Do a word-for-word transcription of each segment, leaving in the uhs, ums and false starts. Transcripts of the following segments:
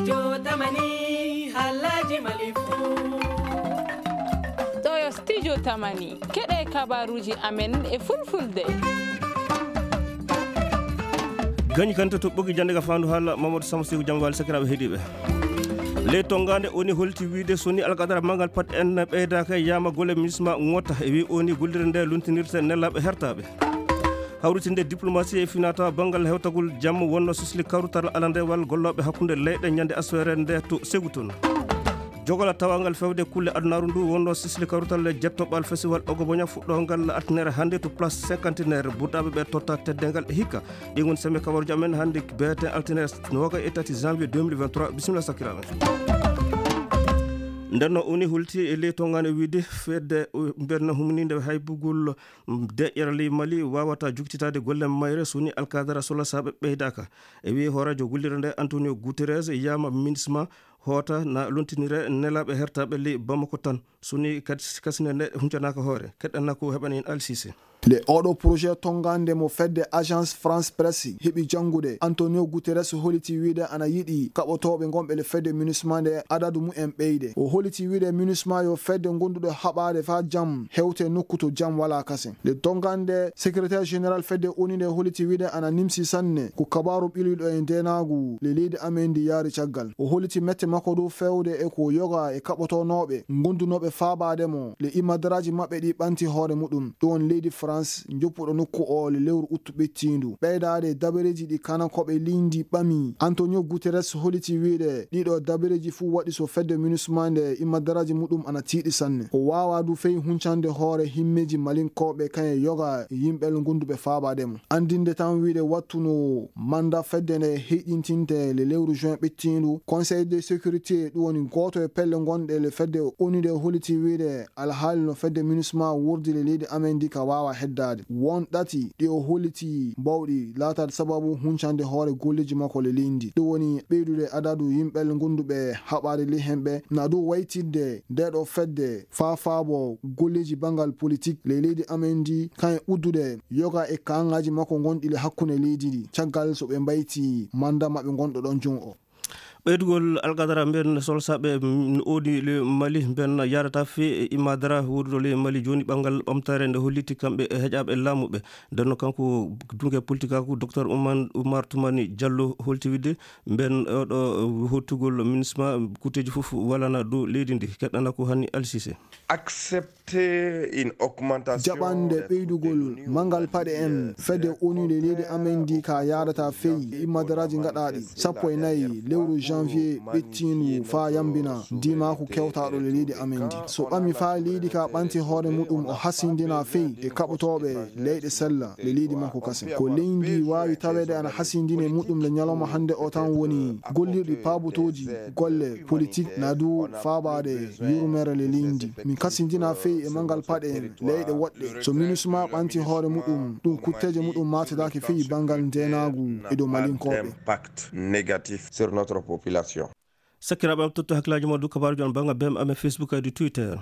studio tamani halaji malifu ɗo yo studio tamani keɗe kabaruji amen e fulfulde gañi kanta to ɓogi jande ka fandu haala Mamadou Samsikou Diamwal sakiraɓe heeɗiɓe le tongande oni holti wiide soni alkadara mangal pat en ɓeydaka yama golle ministre ngotta e wi oni gollire nde luntinirte nellaɓe hertaɓe hawritinde diplomatie e finata bangal hewtagol jamma wonno sisli kawrutal alandewal golloɓe hakkude leyɗe ñande asfere nde to Ségou toon jogola tawangal fewde kulle adunaru ndu wonno sisli kawrutal jettoɓal festival ogoboña fuɗɗogal attinere hannde to place cinquantenaire ɓurɗaɓe ɓe totta teddengal e hikka ɗi gon semme kabaruji amen hannde beyeten altinaire noga e tati janvier deux mille vingt-trois bisimilla sakiraɓe ndenno oni hulti e ley tongane wiide fedde mbenno humnide haybugol deƴƴere Mali wawata juktitade golle mayre soni alkadara sola saɓe ɓeydaka e wi horadio gollire nde Antonio Guterres yama ministre hoota na lontinire nelaɓe hertaɓe ley Bamako tan soni kadi kasine nde huncanaka hoore keɗɗanna ko heɓani en alsise le oɗo projet tongande mo fedde agence France Presse heɓi jangude Antonio Guterres holiti wiide ana yiɗi kaɓotoɓe gonɓe le fedde MINUSMA nde adadu mumen ɓeyde o holiti wiide MINUSMA yo fedde gonduɗo haɓade fa jam hewte nokku to jam wala kase le tongande secrétaire général fedde oni nde holiti wiide ana nimsi sanne ko kabaru ɓiliɗo e ndenagu le leydi amen ndi yaari caggal o holiti mette makko dow fewde e ko yoga e kaɓotonoɓe gondunoɓe fabademo le imadaraji mabɓe ɗi ɓanti hoore muɗum ɗon leydi France joppuɗo nokku o le lewru uttu ɓettindu ɓeydade dabareji ɗi kanankoɓe lindi ɓami Antonio Guterres holiti wiide ɗiɗo dabareji fuu waɗi so fedde MINUSMA nde imadaraji muɗum ana tiiɗi sanne o wawa du feyi huncande hoore himmeji malinkoɓe kaye yoga yimɓel gonduɓe fabademo andinde tan wiide wattuno manda fedde nde heƴintinte le lewru juin ɓettindu conseil de sécurité ɗum woni goto e pelle gonɗe le fedde oni nde holiti wiide alhaali no fedde MINUSMA wurdi le leydi amen ndi ka wawa heddade won ɗati ɗi o holiti bawɗi laatade sababu huncande hoore golleji makko le leydi ɗum woni ɓeydude adadu yimɓel gonduɓe haɓade ley hemɓe na dow waytidde ndeɗo fedde fafaabo golleji bangal politique le leydi amen ndi kaye uddude yoga e kangaji makko gonɗi le hakkunde leydi ɗi caggal so ɓe mbayti manda maɓe gonɗo ɗon jon o ɓeydugol alkadara mben solsaɓe oodi le Mali mben yarata fe imadara woduɗo le Mali joni ɓangal ɓamtare nde holliti kamɓe heƴaɓe laamuɓe ndenno kanko dungue politique ako docteur Oumar Oumar Toumani Diallo holti widde mben oɗo hottugol ministre kuteji foof walana dow leydi ndi keɗɗana ko hanni Alsise accepter une augmentation jaɓande ɓeydugol mangal paɗe en fedde oni le leydi amen ndi ka yarata feyi imadaraji gaɗaɗi sappo e nayyi lewru janvier ɓettinu fa yambina dimako kewtaɗo le leydi amen ndi so ɓami fa leydi ka ɓanti hoore muɗum o hasindina feyi e kaɓotoɓe leyɗe sella le leydi makko kase ko leydi wawi tawede ana hasindine muɗum le ñalawma hande o tan woni gollirɗi pabotoji golle politique na du fabade yurmere le leydi min kasindina feyi e mangal paɗe en leyɗe woɗɗe so MINUSMA ɓanti hoore muɗum ɗum kutteje muɗum matedaki feyi bangal ndenagu e dow malinkoɓe impact négatif sur notre population sakiraɓe am totto hakkillaji ma du kabaruji on banga bem ame Facebook adi Twitter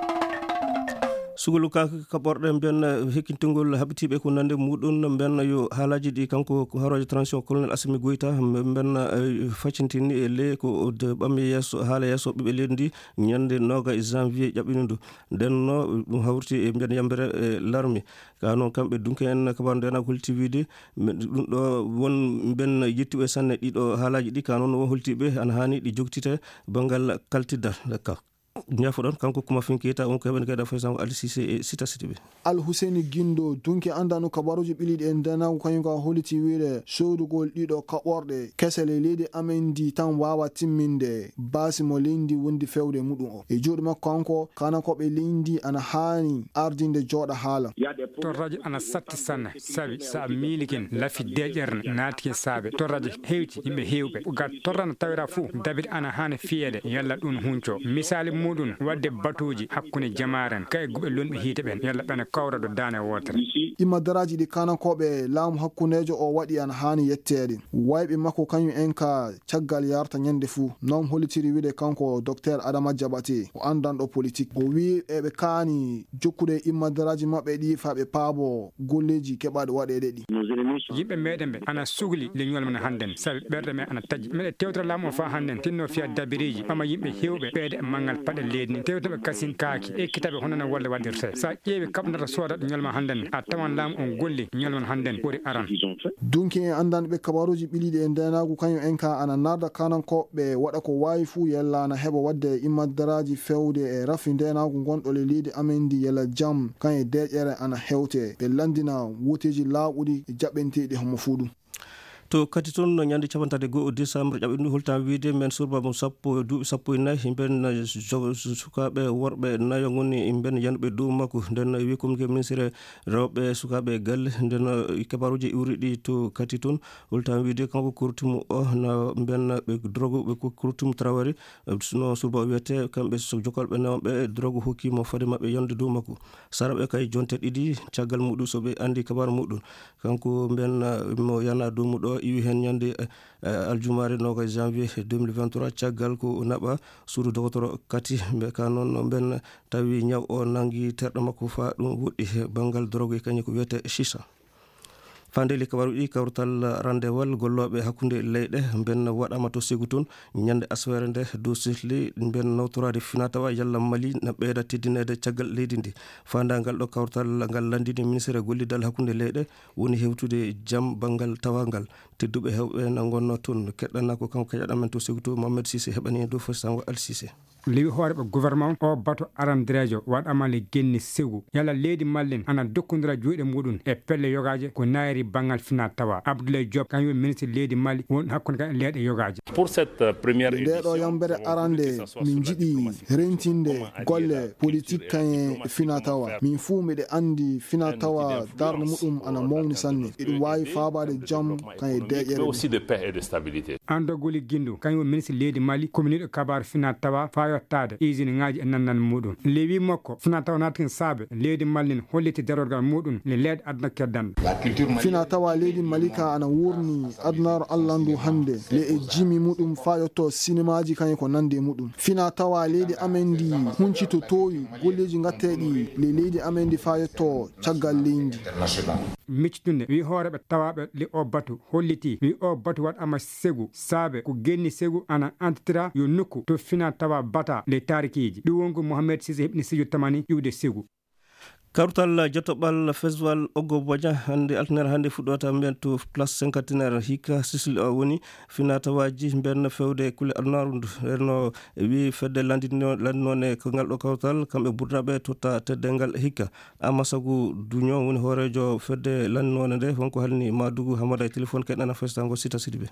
sugolu ka kaɓorɗe mben hekkintugol haɓitiɓe ko nande muɗum mben yo haalaji ɗi kanko haroje transition colonel Assimi Goïta mben faccintini e le ko ɓammi yesso haala yesso ɓiɓe leydi ndi ñande noga e janvier ƴaɓɓini ndu ndenno ɗum hawrti e mben yambere e larmi ka noon kamɓe dunke en kabaru ndena holti wiide ɗum ɗo won mben yettiɓe sanne ɗiɗo haalaji ɗi ka noon won holtiɓe ana hani ɗi jogtite banggal kaltiddal ka ñafoɗon kanko kuma finkita on ko heɓani kayda fay sango Ali Cissé e Sita Sidibé Al Husseini Guindo dunke andano kabaruji ɓiliɗi en danago kañum ka holiti wiide sodugol ɗiɗo kaɓorɗe kesele leydi amen ndi tan wawa timminde basi mo leydi wondi fewde muɗum o e juuɗe makko kanko kanankoɓe leydi ana hani ardinde jooɗa haala torraji ana satti sanne saabi sa milikin lafi deƴerne naati e saabe torraji hewti yimɓe hewɓe gat torrana tawira fou dabit ana hani fiyede yalla ɗum hunco misali muɗum muɗum wadde batuji hakkunde jamaren kay guɓe lonɓe hiite ɓen yalla ɓene kawra do dane wotere imma daraji ɗi kanankoɓe laamu hakkundejo o waɗi an hani yettede wayɓe makko kañum en ka caggal yarta ñande fuu non hollitiri wiide kanko docteur Adama Diabaté o andanɗo politique o wi eɓe kaani jokkude imma daraji mabɓe ɗi fa ɓe paabo golleji keɓaɗe waɗede ɗi yimɓe meɗen ɓe ana sugli leñol men hannden sabi ɓerɗe men ana taji meɗe tewtora laamu o fa hannden tinno fiya dabiriji ɓama yimɓe hewɓe ɓeyde e manggal paɗe leydi ni tewtoɓe kasin kaaki ekkitaɓe hono no walle waɗirte sa ƴeewi kaɓnata soodat ñolma hannden a tawan laamu on golli ñolman hannden ɓuri aran dunki en andanɓe kabaruji ɓiliɗi e ndenagu kañum en ka ana narda kanankoɓe waɗa ko wawi fuu yella ana heɓa wadde immaddaraji fewde e rafi ndenagu gonɗo le leydi amen ndi yalla jam kan e deƴere ana hewte ɓe landina wuteji laaɓuɗi e jaɓɓenteɗi homo fuu ɗum to kadi toon no ñande capantade goho décembre ƴaɓɓinɗu holtan wiide men surba mo sappo duuɓi sappo e nayyi ben sukaɓe worɓe nayo goni ben yanduɓe dow makko nden wi communiqué ministére rewɓe sukaɓe galle nden kabaruji iwri ɗi to kadi toon holtan wiide kanko kortumo o no ben ɓe drogue ɓe kortumo Traoré no surba o wiyete kamɓe jokalɓe nawɓe drogue hokkimo fade mabɓe yonde dow makko saraɓe kay jonte ɗiɗi caggal muɗum soɓe andi kabaru muɗum kanko ben mo yana dow muɗo iwi hen ñande aljumare noga janvier deux mille vingt-trois caggal ko naɓa suudu docteur kati ɓe ka noon ben tawi ñaw o nangi terɗo makko fa ɗum woɗɗi banggal drogue e kañum ko wiyete chicha fandeli kabaru ɗi kawrutal randewal golloɓe hakkude leyɗe ben waɗama to Ségu toon ñande aswere nde dow sihli ben nawtorade finatawa yalla Mali na ɓeyda teddinede caggal leydi ndi fandagal ɗo kawrutal ngal landini ministére gollidal hakkude leyɗe woni hewtude jaam banggal tawagal tedduɓe hewɓe na gonno toon keɗɗana ko kanko kaƴaɗamen to Ségu to Mohamed Cissé heɓani dow fosango Al Cissé lewi hooreɓe gouvernement o bato arandirejo waɗama le genni Ségu yalla leydi mallen ana dokkodira juuɗe muɗum e pelle yogaje ko nayri bangal fina tawa Abdoulaye Diop kañum ministre leydi Mali won hakkude ka leyɗe yogaje pour cette première ndeɗo yambere arande min jiiɗi rentinde golle politique kañe fina tawa min fuu miɗe andi fina tawa darde muɗum ana mawni sanne eɗum wawi fabade jaam kañe deƴere aussi de paix et de stabilité andogoli guindu kañum ministre leydi Mali communiɗo kabar fina tawa fa yottade usine ngaji e nannan muɗum lewi makko fina tawa natkin saabe leydi Mali holliti darorgal muɗum le leyɗe aduna keddan fina tawa leydi Malika ana wurni adunaro allandu hande le e jimi muɗum fa yotto cinémaji kañe ko nande muɗum fina tawa leydi amen ndi huncito towi golleji gatteɗi le leydi amen ndi fa yotto caggal leydi miccitunde wi hooreɓe tawaɓe li o batu holliti wi o batu waɗama Ségu saabe ko genni Ségu ana entretira yo nokku to fina tawa bata le tarikiji ɗum wonko Mohamed Cissé heɓni sijo tamani iwde Ségu kawrutal jettoɓal festival Oggo Bodian hande altinere hande fuɗɗota mbiyen to place cinquantenaire hikka sisli o woni finatawaji mbiyen fewde kulle adunaru erno wi fedde landinone ko ngal ɗo kawrutal kamɓe ɓurnaɓe totta teddengal hikka Amasagu Dunion woni hoorejo fedde landinone nde wonko halni Madougou Hamada e téléphone keɗɗana festango Sita Sidibé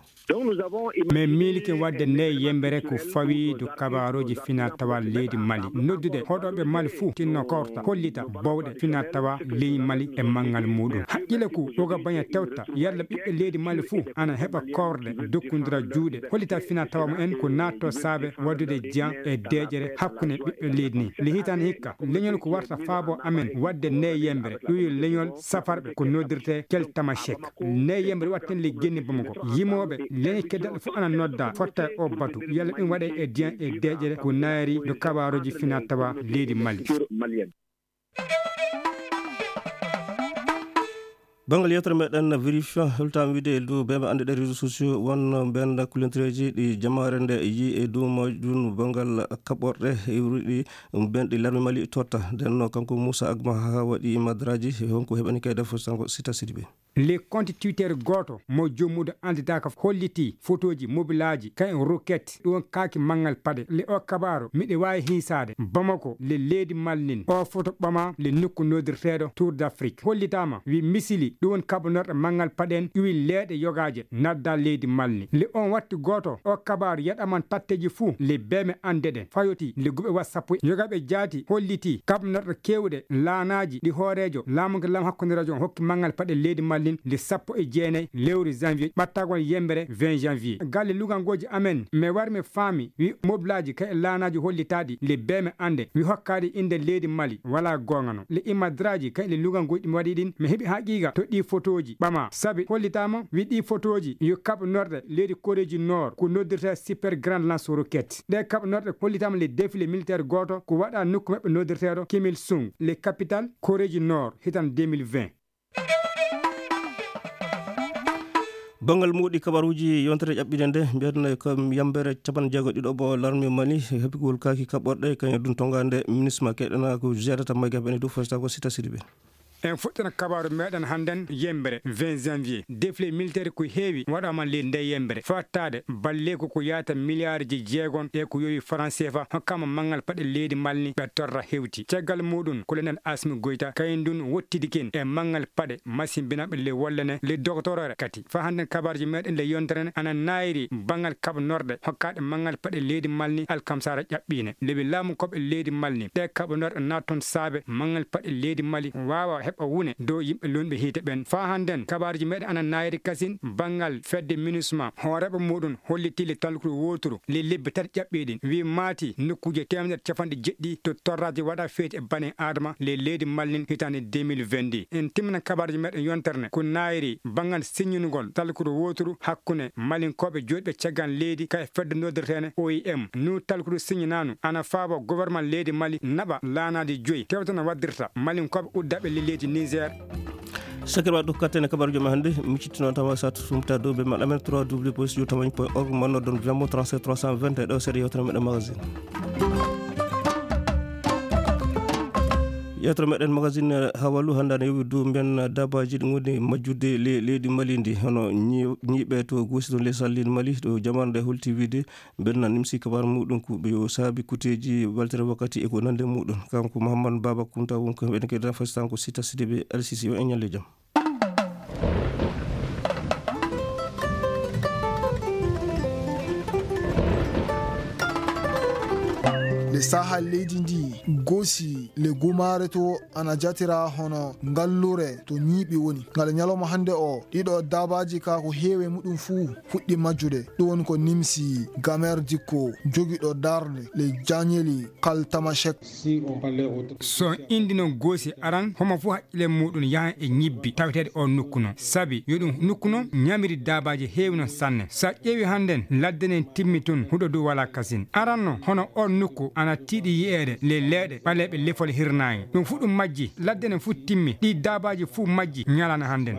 mais miliki wadde nde yembere ko fawi do kabaroji finatawa leydi Mali noddude hoɗoɓe Mali fuu tinno korta hollita bawɗe fina tawa leydi Mali e mangal muɗum haqqile ko ɗoga baña tewta yalla ɓiɓɓe leydi Mali fuu ana heɓa korde dokkondira juuɗe hollita fina tawa mu en ko natto saabe waddude jiyan e deƴere hakkude ɓiɓɓe leydi ni le hitande hikka leñol ko warta faabo amen wadde nde yembere ɗoyi leñol safarɓe ko noddirte kel tamashek nde yembere watten le genni Bamako yimoɓe leñe keddaɗo fof ana nodda fotta o batu yalla ɗum waɗe e diyan e deƴere ko naari do kabaroji fina tawa leydi Mali bangal yewtere meɗen vérifiant holtama wiide dow ɓeɓe ande ɗe réseaux sociaux won ben kulentereji ɗi jamare nde yi e dow majum bangal kaɓorɗe iwriɗi ben ɗi larmi Mali totta nden kanko Moussa Agma ha waɗi madraji honko heɓani kay defo sango Sita Sidibé les compte Twitter goto mo jommudo anditaka holliti photoji mobilaji kay roquette ɗon kaki mangal paɗe le o kabaro miɗe wawi hisade Bamako le leydi Malnin o photo ɓama le nokku nodirteɗo Tour d'Afrique hollitama wi misili ɗum kaba norɗo mangal paɗen iwi leeɗe yogaje nadda leydi malni le on watti goto o kabaru yaɗaman tatteji fuu le beme andeɗen fayoti le guɓe wat sappo yogaɓe jaati holliti kaba norɗo kewɗe laanaji ɗi hoorejo laamugo lam hakkude radio hokki mangal paɗe leydi mallin le sappo e jeenayyi lewru janvier ɓattagol yembere vingt janvier galle lugangoji amen mi wari mi faami wi moblaji kay laanaji hollitaɗi le beme ande wi hokkade inde leydi mali wala gongano le imadraji kay le lugangoji ɗi mi waɗi ɗin mi heeɓi haqiqa to ɗi photoji ɓama saabi hollitama wi ɗi photoji yo kaba norɗe leydi koreji nord ko noddirta super grande lance roquette ɗe kaba norɗe hollitama le défilé militaire goto ko waɗa nokku maɓɓe noddirteɗo Kim Il Sung le capitale koreji nord hitan deux mille vingt. bangal muɗi kabaruji yontere ƴaɓɓide nde mbiyatno ko yambere capan jeego ɗiɗo bo l'armée mali heɓigol kaki kaɓɓorɗe kañum ɗum tongande ministre keɗana ko gérata mayga bene dow fosita ko Sita Sidibé en fuɗɗana kabaru meɗen hannden yembere vingt janvier défilé militaire ko heewi waɗama leydi nde yembere fattade balle ko ko yata milliard ji jeegon e ko yowi franc C F A hokkama mangal paɗe leydi malni ɓe torra hewti caggal muɗum kolonel Asmi Goïta kayen ndun wottidi ken e mangal paɗe machine binaɓe le wollene le doctorore kati fa hannden kabaruji meɗen le yonterene ana nayri bangal kaba norɗe hokkade mangal paɗe leydi malni alkamsara ƴaɓɓine leɓe laamu koɓe leydi malni ɗe kaba norɗe natton saabe mangal paɗe leydi mali wawa heɓa wune dow yimɓe lunɓe hiite ɓen fa hannden kabaruji meɗen ana nayri kasin bangal fedde munusma hooreɓe muɗum holliti le talkuɗo woturu le lebbi tati ƴaɓɓiɗin wi maati nokkuje temedere capanɗe jeɗɗi to torraji waɗa feeti e bane adama le leydi mallin hitande deux mille vingt deux en timmina kabaruji meɗen yonterne ko nayri bangal signunugol talkuɗo woturu hakkude malinkoɓe joɗiɓe caggal leydi kay fedde noddirtene O I M nu talkuɗo signananu ana faabo gouvernement leydi mali naɓa laanade joyyi tewtano waddirta malinkoɓe uddaɓe le leydi Niger. sakir waɗo kattene kabaruji ma hannde mi cittino tawa sa sumta dow ɓe maɗa men trois w point studio tamañ point org manno ɗon viyamo trente-sept trois cent vingt e ɗo seeɗa yewtere meɗen magazine yewtere meɗen magazine hawalu hannde ana yowi dow mbiyen dabaji ɗi goni majjude leydi mali ndi hono ñiiɓe to goosi to lesal leydi mali ɗo jamanu nde holti wiide mbiɗen nimsi kabaru muɗum ko yo saabi kuteji waltere wakkati e ko nande muɗum kanko Mouhamadou Baba Kounta woni ko ɓeɗen keɗita fastan ko Sita Sidibé L C C o e ñalle jaam. le saha leydi ndi gosi le gumare to ana jatira hono ngallure to ñiiɓi woni ngal ñalawma hande o ɗiɗo dabaji ka ko heewe muɗum fuu fuɗɗi majjude ɗum woni ko nimsi Gamer Dikko jogiɗo darde le Janieli Kal Tamashek. so indi noon goosi aran homo fuu haqqille muɗum yaha e ñibbi tawetede o nokku noon saabi yo ɗum nokku noon ñamiri dabaji heewi noon sanne sa ƴeewi hannden ladde nen timmi tun huɗo dow wala kasine aranno hono on nokku ana tiiɗi yi'ede le leeɗe ɓaleɓe lefol hirnayi ɗum fu ɗum majji ladde nen fu timmi ɗi dabaji fu majji ñalana hannden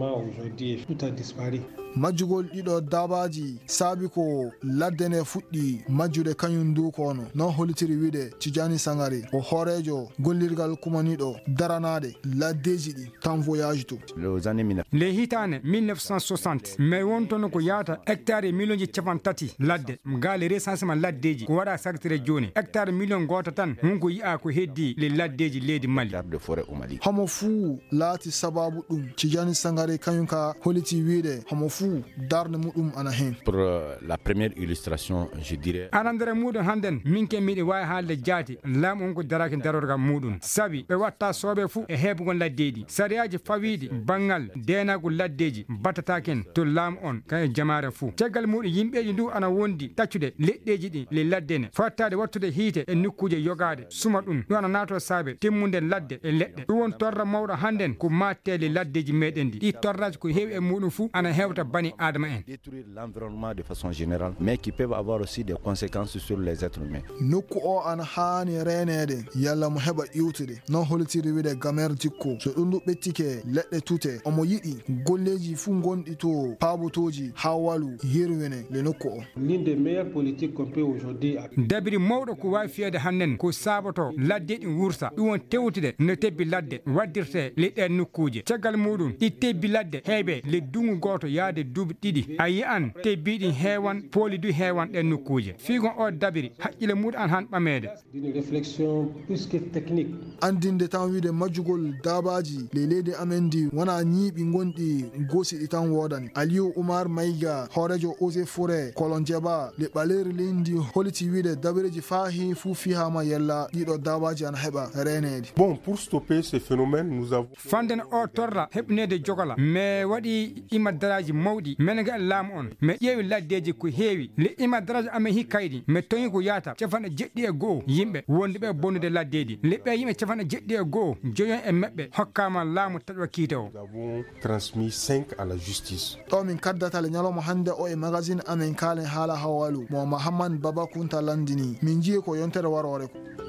majjugol ɗiɗo dabaji saabi ko ladde ne fuɗɗi majjude kañum du kono non hollitiri wiide Tijani Sangare o hoorejo gollirgal kumaniɗo daranade laddeji ɗi tan voyage to le hitane mille neuf cent soixante mais wontono ko yata hectare million ji capan tati ladde gale recensement laddeji ko waɗa sagtire joni hectare million goto tan hunko yi'a ko heddi le laddeji leydi Mali homo fuu laati sababu ɗum Tijani Sangare kañum ka holliti wiide homo fuu darde muɗum ana hen. Pour euh, la première illustration, je dirais anandere muɗum hannden min ke miɗi wawi haalde jaati laamu on ko daraki darorga muɗum sabi ɓe watta soɓe fuu e heɓugol laddeji sariyaji fawiɗi bangal denago laddeji battataken to laamu on kae jamare fuu caggal muɗum yimɓeji ndu ana wondi taccude leɗɗeji ɗi le laddene fattade wattude hiite e nokkuje yogade suma ɗum ɗum ana nato saabe timmude ladde e leɗɗe ɗum won torra mawɗo hannden ko mattele laddeji meɗen ɗi ɗi torraji ko heewi e muɗum fuu ana hewta bani adama en détruire l'environnement de façon générale mais qui peuvent avoir aussi des conséquences sur les êtres humains. nokku o ana haani renede yalla mo heɓa iwtude non holitiri wiide Gamer Dikko so ɗum ɗu ɓettike leɗɗe tute omo yiɗi golleji fuu gonɗi to paabotoji ha walu hirwene le nokku o. dabiri mawɗo ko wawi fiyede hannen ko saboto ladde ɗin wursa ɗum won tewtude no tebbi ladde waddirte leɗɗe nokkuje caggal muɗum ɗi tebbi ladde heeɓe le dungu goto yaade duuɓi ɗiɗi a yi'an tebbiɗin heewan pooli du heewan ɗen nokkuje fiigon o dabiri haqqille muɗum an han ɓamede andinde tan wiide majjugol dabaji le leydi amen ndi wona ñiiɓi gonɗi gosiɗi tan wodani. Aliou Oumar Maïga horejo ose forêt kolon djeba le ɓaleri leydi holiti wiide dabireji fahi fu fihama yella ɗiɗo dabaji ana heɓa renede. Bon, pour stopper ces phénomènes, nous avons fanden o torra heɓnede jogola mais waɗi imaddaraji mawɗi menega laamu on mais ƴeewi laddeji ko heewi le imaddaraji amen hikkayɗi mais toñi ko yata cafanɗe jeɗɗi e goho yimɓe wonde ɓe bonnude laddeji le ɓe yimɓe cafanɗe jeɗɗi e goho joyon e meɓɓe hokkama laamu taƴwa kiite o. nous avons transmis cinq à la justice. ɗo min kaddata le ñalawma hande o e magazine amen kaalen haala hawalu mo Mahamman Baba Kunta landini min jiye ko yontere warore ko.